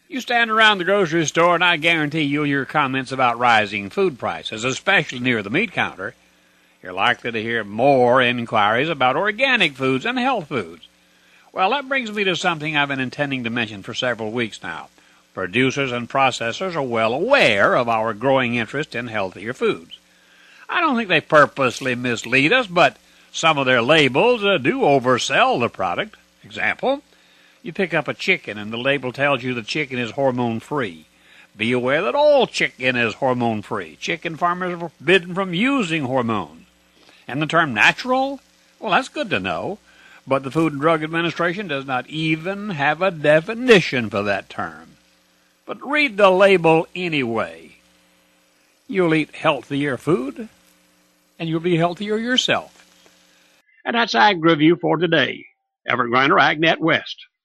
You stand around the grocery store, and I guarantee you'll hear comments about rising food prices, especially near the meat counter. You're likely to hear more inquiries about organic foods and health foods. Well, that brings me to something I've been intending to mention for several weeks now. Producers and processors are well aware of our growing interest in healthier foods. I don't think they purposely mislead us, but some of their labels do oversell the product. Example, you pick up a chicken and the label tells you the chicken is hormone-free. Be aware that all chicken is hormone-free. Chicken farmers are forbidden from using hormones. And the term natural? Well, that's good to know. But the Food and Drug Administration does not even have a definition for that term. But read the label anyway. You'll eat healthier food, and you'll be healthier yourself. And that's Ag Review for today. Everett Griner, AgNet West.